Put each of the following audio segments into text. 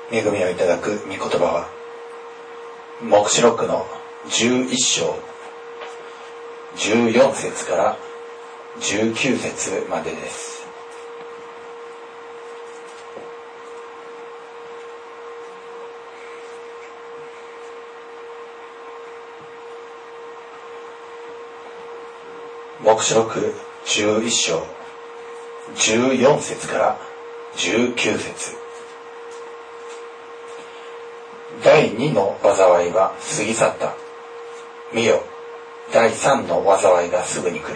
恵みをいただく御言葉は黙示録の11章14節から19節までです。黙示録11章14節から19節。第2の災いは過ぎ去った。見よ、第3の災いがすぐに来る。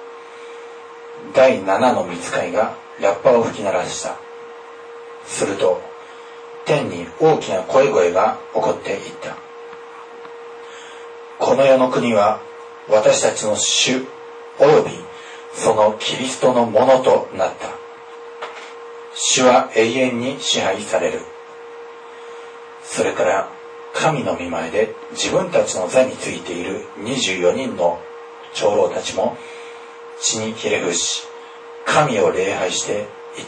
第7の御使いがラッパを吹き鳴らした。すると天に大きな声が起こっていった。この世の国は私たちの主およびそのキリストのものとなった。主は永遠に支配される。それから神の御前で自分たちの座についている24人の長老たちも地にひれ伏し、神を礼拝していった。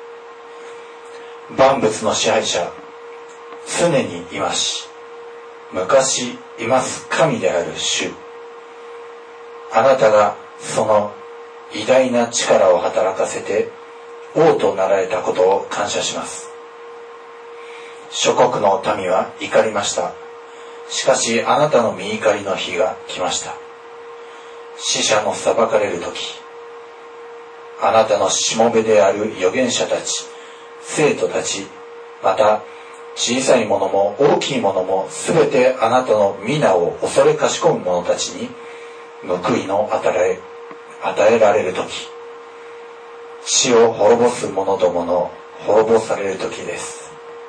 万物の支配者、常にいまし、昔います神である主。あなたがその偉大な力を働かせて王となられたことを感謝します。諸国の民は怒りました。しかしあなたの御怒りの日が来ました。死者の裁かれる時、あなたのしもべである預言者たち、生徒たち、また小さいものも大きいものもすべてあなたの皆を恐れかしこむ者たちに報いの与えられる時、地を滅ぼす者どもの滅ぼされる時です。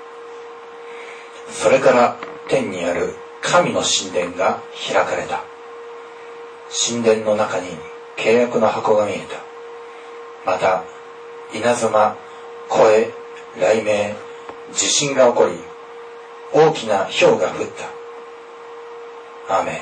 それから天にある神の神殿が開かれた。神殿の中に契約の箱が見えた。また稲妻、声、雷鳴、地震が起こり、大きな雹が降った。アーメン。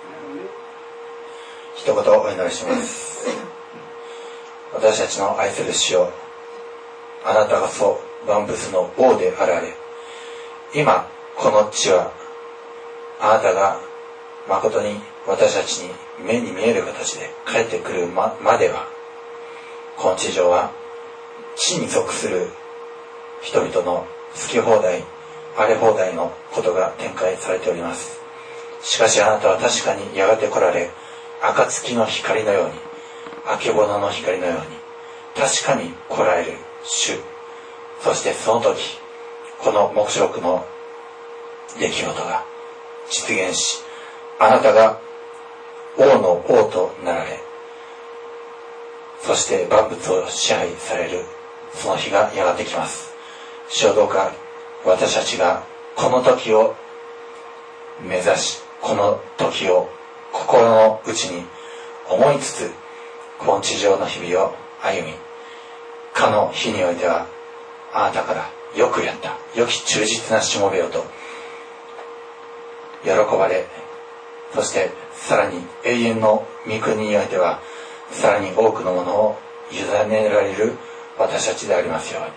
一言お祈りします。私たちの愛する主よ、あなたがそう万物の王であられ、今この地はあなたが誠に私たちに目に見える形で帰ってくる までは、この地上は地に属する人々の好き放題荒れ放題のことが展開されております。しかしあなたは確かにやがて来られ、暁の光のように、あけぼのの光のように確かに来られる主。そしてその時、この黙示録の出来事が実現し、あなたが王の王となられ、そして万物を支配されるその日がやがて来ます。主よ、どうか私たちがこの時を目指し、この時を心の内に思いつつ、この地上の日々を歩み、かの日においてはあなたからよくやった、良き忠実なしもべよと喜ばれ、そしてさらに永遠の御国においてはさらに多くのものを委ねられる私たちでありますように。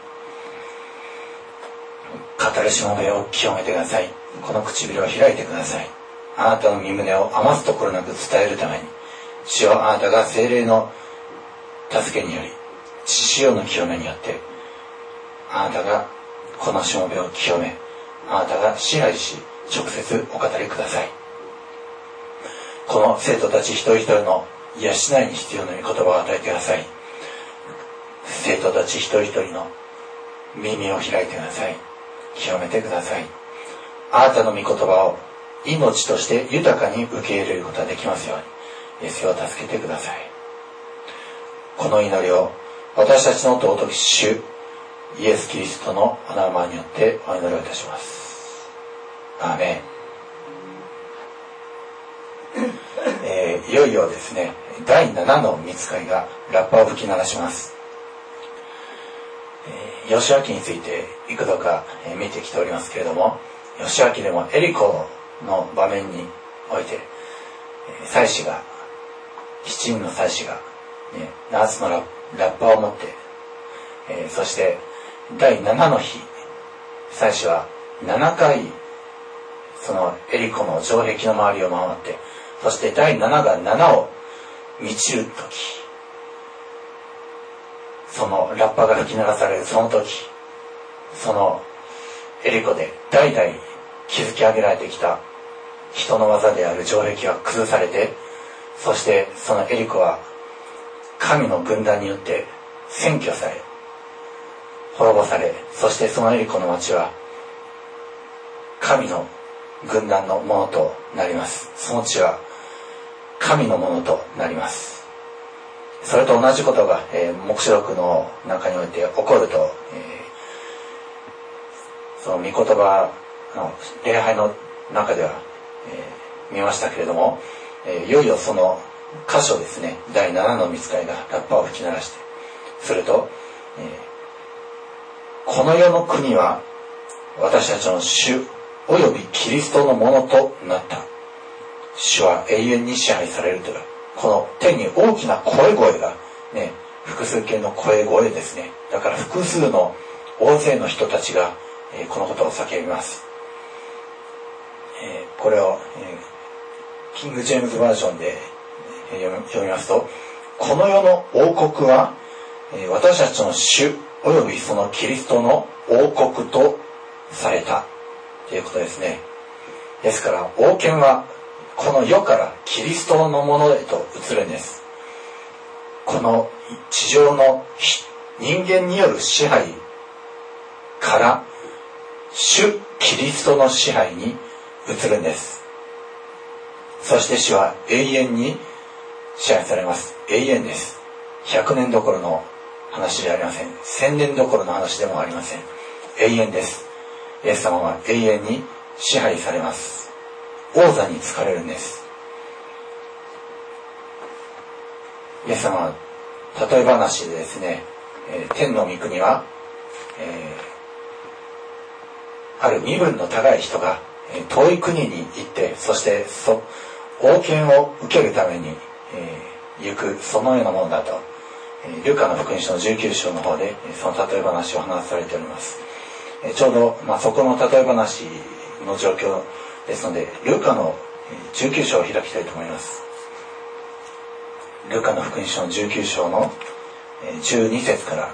語るしもべを清めてください。この唇を開いてください。あなたの身胸を余すところなく伝えるために、主よ、あなたが聖霊の助けにより、血潮の清めによって、あなたがこのしもべを清め、あなたが支配し、直接お語りください。この生徒たち一人一人の養いに必要な御言葉を与えてください。生徒たち一人一人の耳を開いてください。清めてください。あなたの御言葉を命として豊かに受け入れることができますように、イエスを助けてください。この祈りを私たちの尊き主イエス・キリストのお名前によってお祈りをいたします。アーメン。いよいよですね、第7の御使いがラッパを吹き鳴らします。ヨシュア記について幾度か見てきておりますけれども、ヨシュア記でもエリコの場面において、祭司が、7人の祭司が、7つのラッパを持って、そして第7の日祭司は7回そのエリコの城壁の周りを回って、そして第7が7を満ちるとき、そのラッパが吹き鳴らされるその時、そのエリコで代々築き上げられてきた人の技である城壁は崩されて、そしてそのエリコは神の軍団によって占拠され、滅ぼされ、そしてそのエリコの町は神の軍団のものとなります。その地は神のものとなります。それと同じことが、黙示録の中において起こると、その御言葉の礼拝の中では、見ましたけれども、いよいよその箇所ですね、第7の御使いがラッパを吹き鳴らして、すると、この世の国は私たちの主およびキリストのものとなった。主は永遠に支配されるという、この天に大きな声がね、複数形の声ですね。だから複数の大勢の人たちが、このことを叫びます。これを、キング・ジェームズバージョンで、読みますと、この世の王国は、私たちの主およびそのキリストの王国とされたということですね。ですから王権はこの世からキリストのものへと移るんです。この地上の人間による支配から主キリストの支配に移るんです。そして主は永遠に支配されます。永遠です。100年どころの話ではありません。1000年どころの話でもありません。永遠です。イエス様は永遠に支配されます。王座に就かれるんです。イエス様は例え話でですね、天の御国は、ある身分の高い人が遠い国に行って、そして王権を受けるために、行く、そのようなものだと、ルカの福音書の19章の方でその例え話を話されております。ちょうど、そこの例え話の状況ですので、ルカの19章を開きたいと思います。ルカの福音書の19章の12節から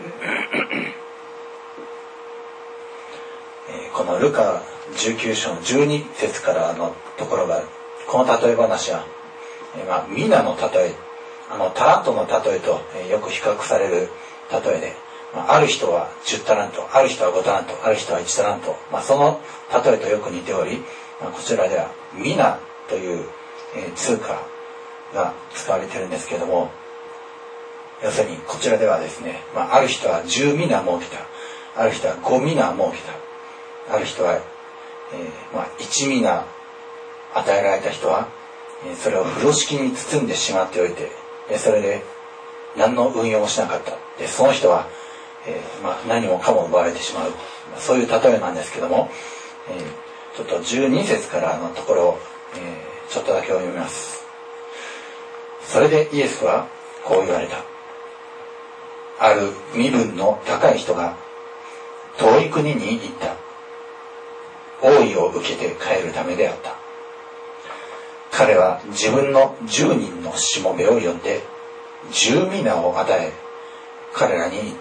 このルカ19章の12節からのところが、この例え話は、皆の例え、タラントの例えとよく比較される例えで、ある人は10タラント、ある人は5タラント、ある人は1タラント、その例えとよく似ており、こちらでは皆という通貨が使われているんですけれども、要するにこちらではですね、ある人は10皆設けた、ある人は5皆設けた、ある人は、1皆与えられた人はそれを風呂敷に包んでしまっておいて、それで何の運用もしなかった。でその人は、何もかも奪われてしまう。そういう例えなんですけども、ちょっと12節からのところを、ちょっとだけ読みます。それでイエスはこう言われた。ある身分の高い人が遠い国に行った。王位を受けて帰るためであった。彼は自分の10人のしもべを呼んで10皆を与え、彼らに言った。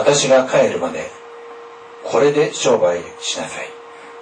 私が帰るまでこれで商売しなさい。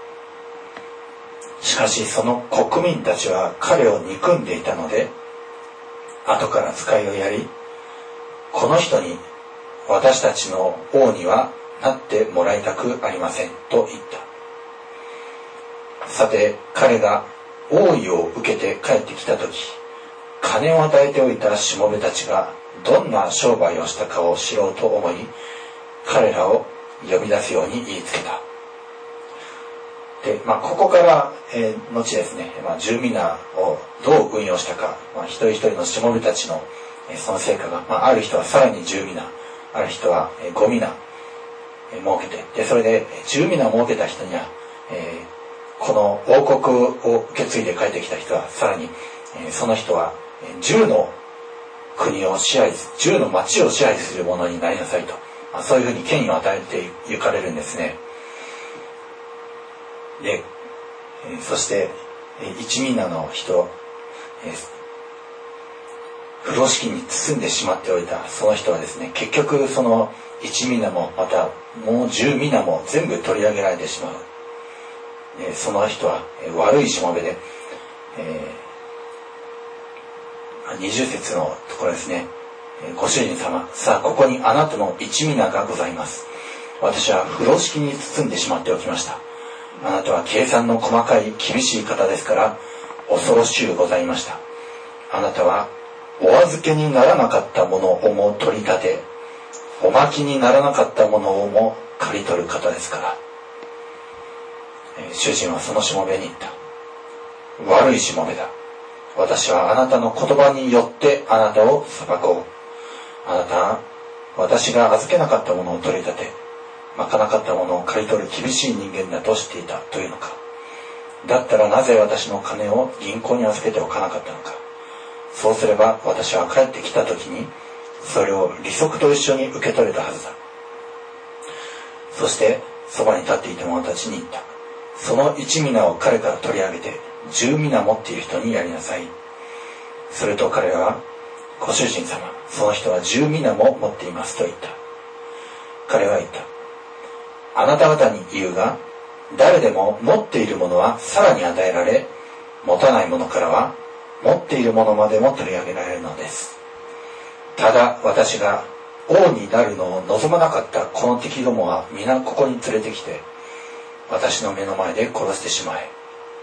しかしその国民たちは彼を憎んでいたので、後から使いをやり、この人に私たちの王にはなってもらいたくありませんと言った。さて彼が王位を受けて帰ってきたとき、金を与えておいたしもべたちがどんな商売をしたかを知ろうと思い、彼らを呼び出すように言いつけた。で、ここから、後ですね、10皆をどう運用したか、一人一人のしもべたちの、その成果が、ある人はさらに10皆、ある人は5皆設けて、でそれで10皆を設けた人には、この王国を受け継いで帰ってきた人はさらに、その人は10の国を支配、10の町を支配する者になりなさいとそういうふうに権威を与えて行かれるんですね。で、そして一ミナの人、風呂敷に包んでしまっておいたその人はですね、結局その一ミナもまたもう10ミナも全部取り上げられてしまう。その人は悪いしもべで、20節のところですね。ご主人様、さあここにあなたの一ミナがございます。私は風呂敷に包んでしまっておきました。あなたは計算の細かい厳しい方ですから恐ろしゅうございました。あなたはお預けにならなかったものをも取り立て、おまきにならなかったものをも刈り取る方ですから。主人はそのしもべに言った。悪いしもべだ。私はあなたの言葉によってあなたを裁こう。あなたは私が預けなかったものを取り立て、まかなかったものを刈り取る厳しい人間だと知っていたというのか。だったらなぜ私の金を銀行に預けておかなかったのか。そうすれば私は帰ってきた時にそれを利息と一緒に受け取れたはずだ。そしてそばに立っていた者たちに言った。その1ミナを彼から取り上げて10ミナ持っている人にやりなさい。すると彼らは、ご主人様、その人は10ミナも持っていますと言った。彼は言った。あなた方に言うが、誰でも持っているものはさらに与えられ、持たないものからは持っているものまでも取り上げられるのです。ただ私が王になるのを望まなかったこの敵どもは皆ここに連れてきて、私の目の前で殺してしまえ。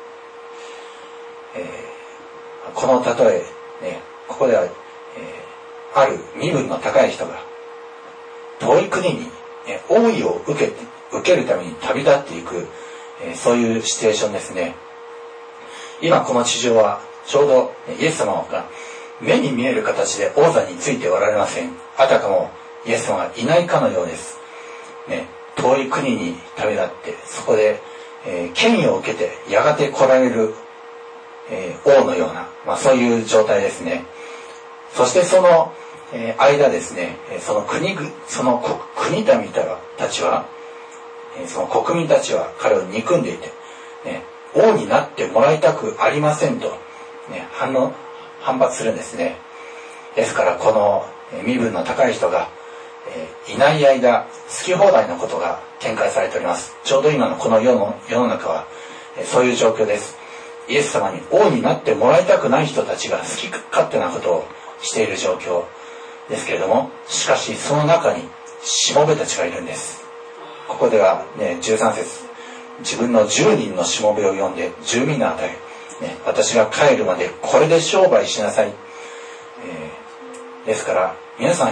この例え、ね、ここでは、ある身分の高い人が遠い国に、王位を受けるために旅立っていく、そういうシチュエーションですね。今この地上はちょうどイエス様が目に見える形で王座についておられません。あたかもイエス様がいないかのようです。ね、遠い国に旅立ってそこで、権威を受けてやがて来られる、王のような、そういう状態ですね。そしてその、間ですね、その国民たちは、その国民たちは彼を憎んでいて、ね、王になってもらいたくありませんと、ね、反発するんですね。ですからこの身分の高い人が、いない間好き放題のことが展開されております。ちょうど今のこの世の中は、そういう状況です。イエス様に王になってもらいたくない人たちが好き勝手なことをしている状況ですけれども、しかしその中にしもべたちがいるんです。ここでは、ね、13節、自分の10人のしもべを呼んで10ミナ与え、ね、私が帰るまでこれで商売しなさい。ですから皆さん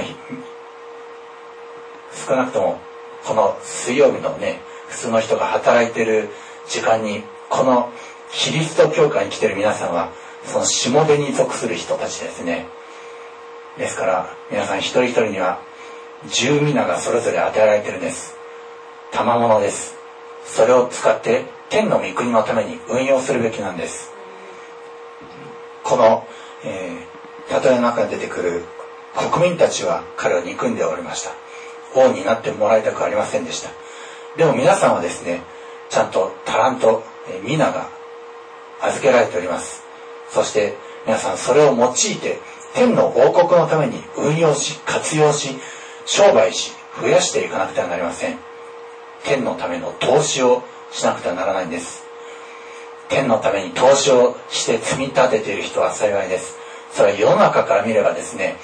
少なくともこの水曜日のね、普通の人が働いている時間にこのキリスト教会に来ている皆さんはそのしもべに属する人たちですね。ですから皆さん一人一人には10ミナがそれぞれ与えられているんです。賜物です。それを使って天の御国のために運用するべきなんです。この、例えの中に出てくる国民たちは彼を憎んでおりました。王になってもらいたくありませんでした。でも皆さんはですね、ちゃんとタラント、ミナが預けられております。そして皆さんそれを用いて天の王国のために運用し、活用し、商売し、増やしていかなくてはなりません。天のための投資をしなくてはならないんです。天のために投資をして積み立てている人は幸いです。それは世の中から見ればですね、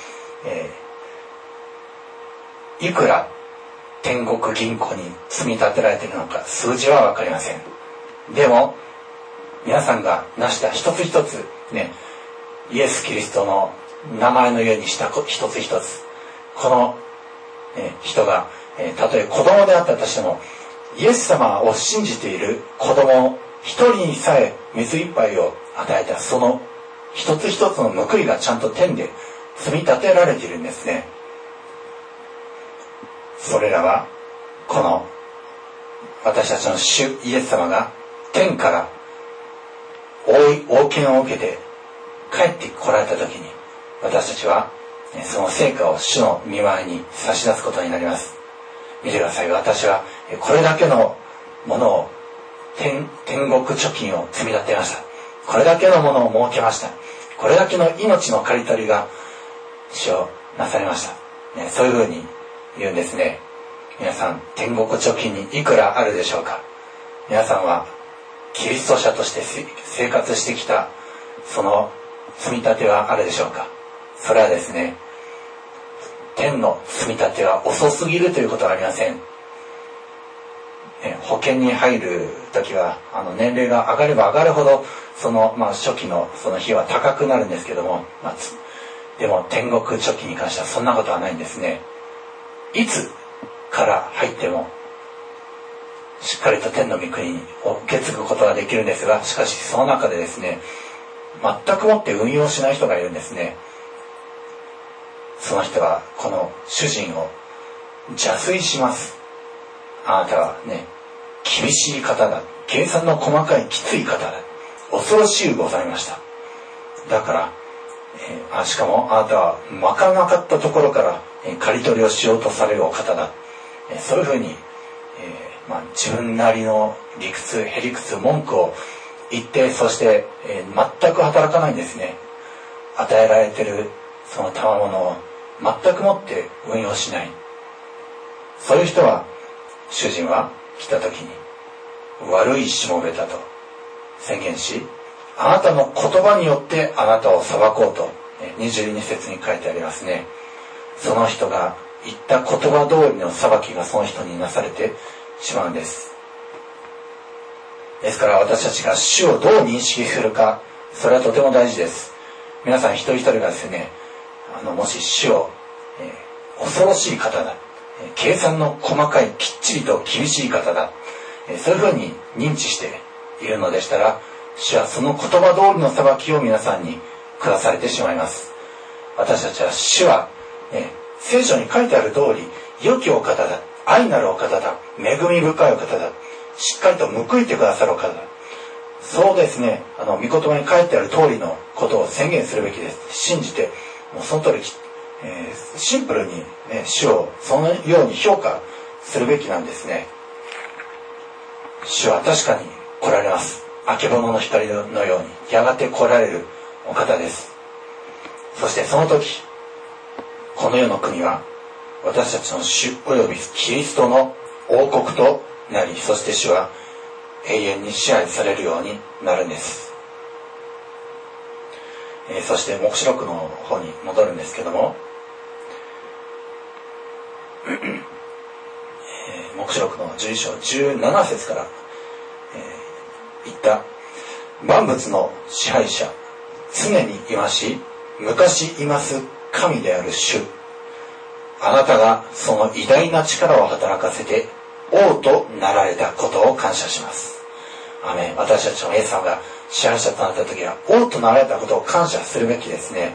いくら天国銀行に積み立てられているのか数字は分かりません。でも皆さんが成した一つ一つね、イエス・キリストの名前のようにした一つ一つ、この、人が、たとえ子供であったとしてもイエス様を信じている子供一人にさえ水一杯を与えたその一つ一つの報いがちゃんと天で積み立てられているんですね。それらはこの私たちの主イエス様が天から王権を受けて帰って来られた時に私たちはその成果を主の御前に差し出すことになります。 見てください。私はこれだけのものを天国貯金を積み立てました。これだけのものを設けました。これだけの命の刈り取りが主をなされました、そういうふうに言うんですね。皆さん、天国貯金にいくらあるでしょうか。皆さんはキリスト者として生活してきたその積み立てはあるでしょうか。それはですね、天の積み立ては遅すぎるということはありません。保険に入るときは年齢が上がれば上がるほどその、初期のその費用は高くなるんですけども、でも天国貯金に関してはそんなことはないんですね。いつから入ってもしっかりと天の御国を受け継ぐことができるんですが、しかしその中でですね、全くもって運用しない人がいるんですね。その人はこの主人を邪推します。あなたはね、厳しい方だ、計算の細かいきつい方だ、恐ろしゅうございました。だから、しかもあなたは分からなかったところから刈り取りをしようとされるお方だ、そういうふうに、自分なりの理屈、へりくつ、文句を言って、そして、全く働かないんですね。与えられているその賜物を全くもって運用しない。そういう人は、主人は来た時に悪いしもべだと宣言し、あなたの言葉によってあなたを裁こうと22節に書いてありますね。その人が言った言葉通りの裁きがその人になされてしまうんです。ですから私たちが主をどう認識するか、それはとても大事です。皆さん一人一人がですね、もし主を、恐ろしい方だ、計算の細かいきっちりと厳しい方だ、そういうふうに認知しているのでしたら、主はその言葉通りの裁きを皆さんに下されてしまいます。私たちは主は、聖書に書いてある通り良きお方だ、愛なるお方だ、恵み深いお方だ、しっかりと報いてくださるお方だ、そうですね、御言葉に書いてある通りのことを宣言するべきです。信じて、もうその通り、シンプルに、主をそのように評価するべきなんですね。主は確かに来られます。あけぼのの光のようにやがて来られるお方です。そしてその時、この世の国は私たちの主およびキリストの王国となり、そして主は永遠に支配されるようになるんです。そして黙示録の方に戻るんですけども、黙示録の11章17節から、言った万物の支配者、常にいまし昔います神である主、あなたがその偉大な力を働かせて王となられたことを感謝します。アメン。私たちの A さんが支配者となった時は王となられたことを感謝するべきですね。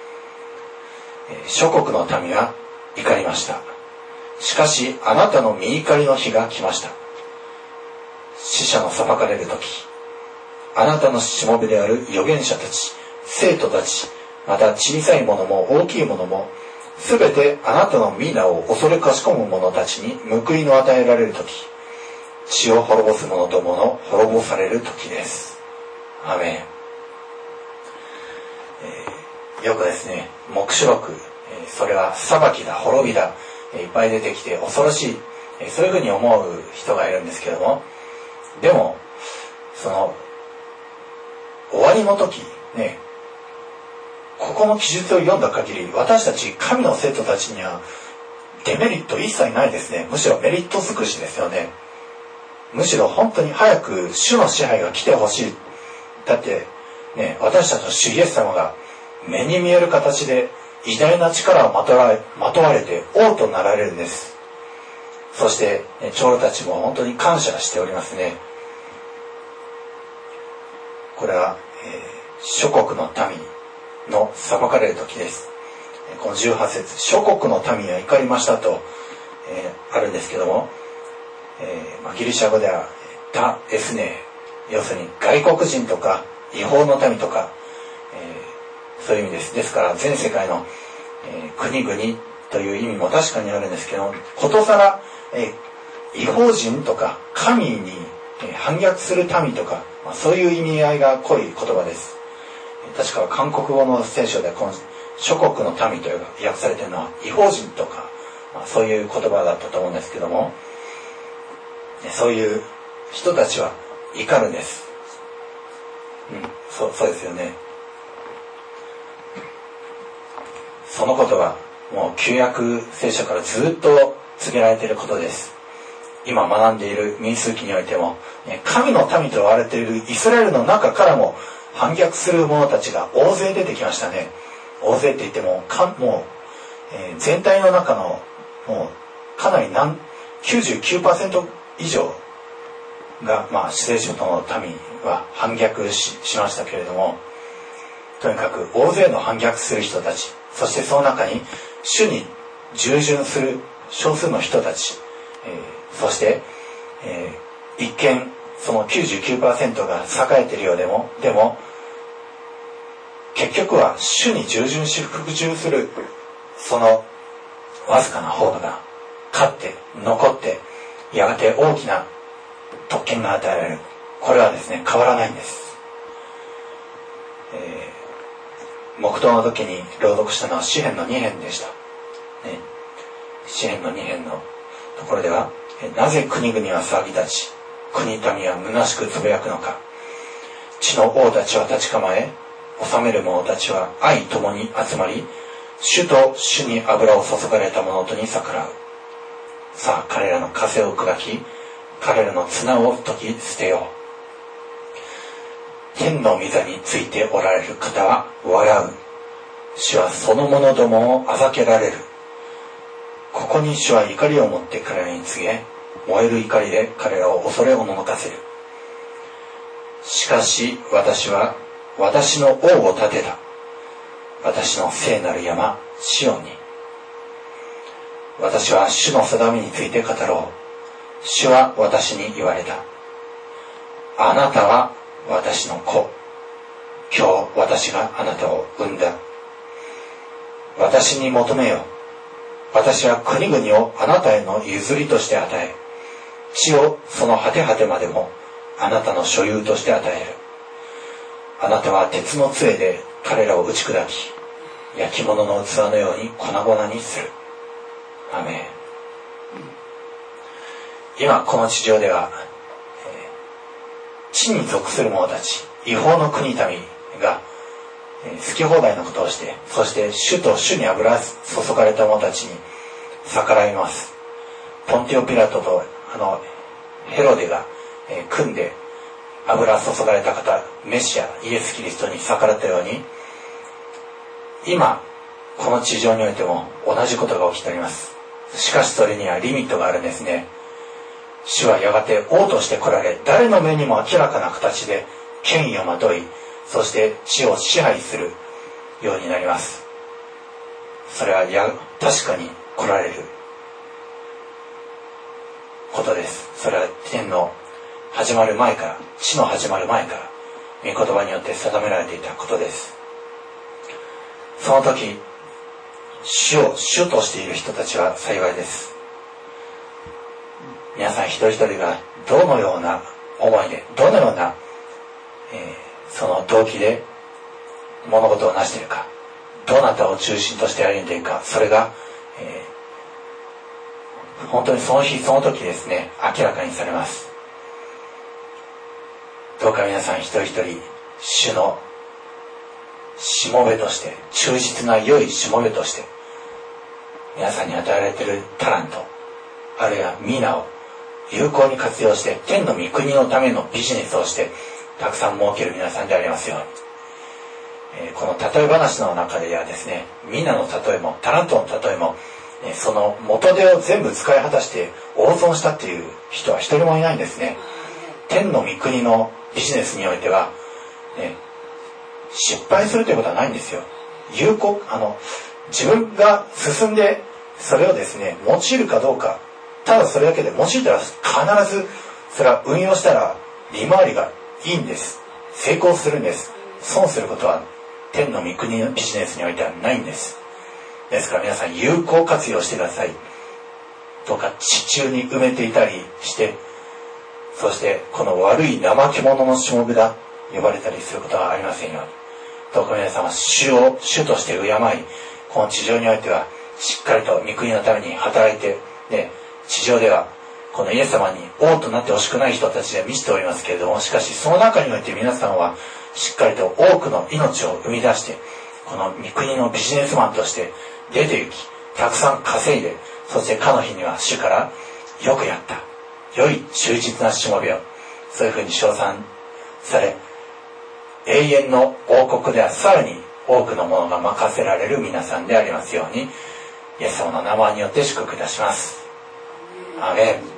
諸国の民は怒りました。しかしあなたの御怒りの日が来ました。死者の裁かれる時、あなたのしもべである預言者たち、生徒たち、また小さいものも大きいものも、すべてあなたの皆を恐れかしこむ者たちに報いの与えられる時、地を滅ぼす者とも滅ぼされる時です。アメン。よくですね、黙示録、それは裁きだ、滅びだ、いっぱい出てきて恐ろしい、そういうふうに思う人がいるんですけども、でもその終わりの時ね、ここの記述を読んだ限り、私たち神の生徒たちにはデメリット一切ないですね。むしろメリット尽くしですよね。むしろ本当に早く主の支配が来てほしい。だってね、私たちの主イエス様が目に見える形で偉大な力をまとわれて王となられるんです。そして、長老たちも本当に感謝しておりますね。これは、諸国の民の裁かれる時です。この18節、諸国の民は怒りましたと、あるんですけども、ギリシャ語ではタエスネ、要するに外国人とか違法の民とか、そういう意味です。ですから全世界の、国々 という意味も確かにあるんですけど、ことさら異邦人とか神に反逆する民とか、そういう意味合いが濃い言葉です。確か韓国語の聖書でこの諸国の民と訳されているのは異邦人とか、そういう言葉だったと思うんですけども、そういう人たちは怒るんです。そうですよね。そのことはもう旧約聖書からずっと告げられていることです。今学んでいる民数記においても、神の民と言われているイスラエルの中からも反逆する者たちが大勢出てきましたね。大勢って言っても全体の中のもうかなり99% 以上が、死聖書との民は反逆 しましたけれども、とにかく大勢の反逆する人たち、そしてその中に主に従順する少数の人たち、そして、一見その 99% が栄えているようでも結局は主に従順し服従するそのわずかな方が勝って残って、やがて大きな特権が与えられる。これはですね、変わらないんです。黙祷の時に朗読したのは詩編の2編でした、詩編の2編のところでは、なぜ国々は騒ぎ立ち、国民は虚しくつぶやくのか。地の王たちは立ち構え、治める者たちは愛ともに集まり、主と主に油を注がれた者とに逆らう。さあ、彼らの枷を砕き、彼らの綱を解き捨てよう。天の御座についておられる方は笑う。主はその者どもをあざけられる。ここに主は怒りを持って彼らに告げ、燃える怒りで彼らを恐れおののかせる。しかし私は私の王を立てた。私の聖なる山シオンに。私は主の定めについて語ろう。主は私に言われた。あなたは私の子。今日私があなたを産んだ。私に求めよ。私は国々をあなたへの譲りとして与え、地をその果て果てまでもあなたの所有として与える。あなたは鉄の杖で彼らを打ち砕き、焼き物の器のように粉々にする。アメン。今この地上では、地に属する者たち、違法の国民が好き放題のことをして、そして主と主に油注がれた者たちに逆らいます。ポンティオ・ピラトとヘロデが組んで油注がれた方、メシアイエス・キリストに逆らったように、今この地上においても同じことが起きております。しかしそれにはリミットがあるんですね。主はやがて王として来られ、誰の目にも明らかな形で権威をまとい、そして地を支配するようになります。それは確かに来られることです。それは天の始まる前から、地の始まる前から御言葉によって定められていたことです。その時、主を主としている人たちは幸いです。皆さん一人一人がどのような思いで、どのような、その動機で物事を成しているか、どなたを中心として歩んでいるか、それが、本当にその日その時ですね、明らかにされます。どうか皆さん一人一人、主のしもべとして、忠実な良いしもべとして、皆さんに与えられているタラント、あるいは皆を有効に活用して、天の御国のためのビジネスをして、たくさん儲ける皆さんでありますように。この例え話の中ではですね、皆の例えも、タラントの例えも、その元手を全部使い果たして大損したっていう人は一人もいないんですね。天の御国のビジネスにおいては、失敗するということはないんですよ。自分が進んでそれをですね、用いるかどうか、ただそれだけで用いたら必ずそれは運用したら利回りがいいんです。成功するんです。損することは天の御国のビジネスにおいてはないんです。 ですから皆さん有効活用してください。どうか地中に埋めていたりして、そしてこの悪い怠け者のしもべだ呼ばれたりすることはありませんように。どうか皆さんは主として敬い、この地上においてはしっかりと御国のために働いて、で地上ではこのイエス様に王となってほしくない人たちで満ちておりますけれども、しかしその中において皆さんはしっかりと多くの命を生み出して、この御国のビジネスマンとして出て行き、たくさん稼いで、そしてかの日には主からよくやった、良い忠実なしもべを、そういうふうに称賛され、永遠の王国ではさらに多くのものが任せられる皆さんでありますように、イエス様の名前によって祝福いたします。アーメン。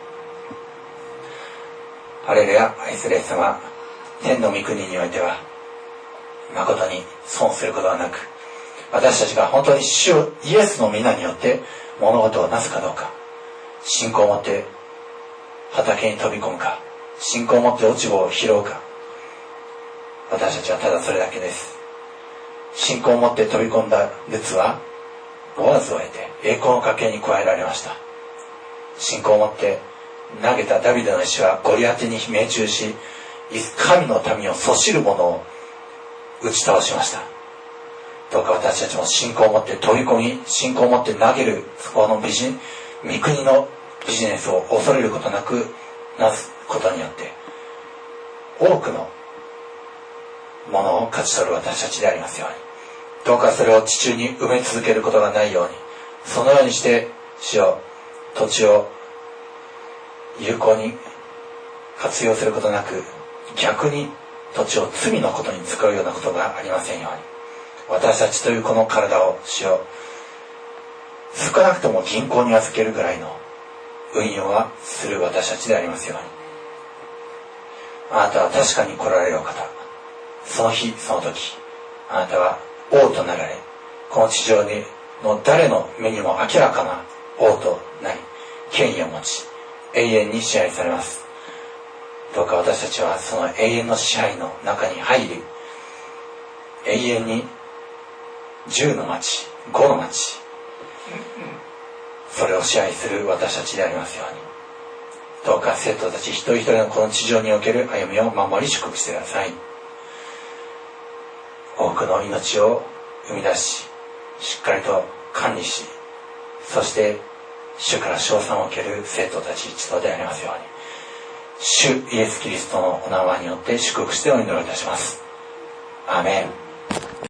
ハレルヤ。愛するイエス様、天の御国においては誠に損することはなく、私たちが本当に主イエスの皆によって物事をなすかどうか、信仰を持って畑に飛び込むか、信仰を持って落ち穂を拾うか、私たちはただそれだけです。信仰を持って飛び込んだルツはボアズを得て栄光の家系に加えられました。信仰を持って投げたダビデの石はゴリアテに命中し、神の民をそしる者を打ち倒しました。どうか私たちも信仰を持って飛び込み、信仰を持って投げる、そこの御国のビジネスを恐れることなくなすことによって、多くのものを勝ち取る私たちでありますように。どうかそれを地中に埋め続けることがないように、そのようにして主よ、土地を有効に活用することなく、逆に土地を罪のことに使うようなことがありませんように、私たちというこの体を主よ、少なくとも銀行に預けるぐらいの運用はする私たちでありますように。あなたは確かに来られるお方、その日その時、あなたは王となられ、この地上の誰の目にも明らかな王となり、権威を持ち、永遠に支配されます。どうか私たちはその永遠の支配の中に入り、永遠に10の町、5の町、それを支配する私たちでありますように。どうか生徒たち一人一人のこの地上における歩みを守り祝福してください。多くの命を生み出し、しっかりと管理し、そして主から称賛を受ける生徒たち一同でありますように、主イエスキリストのお名前によって祝福してお祈りいたします。アーメン。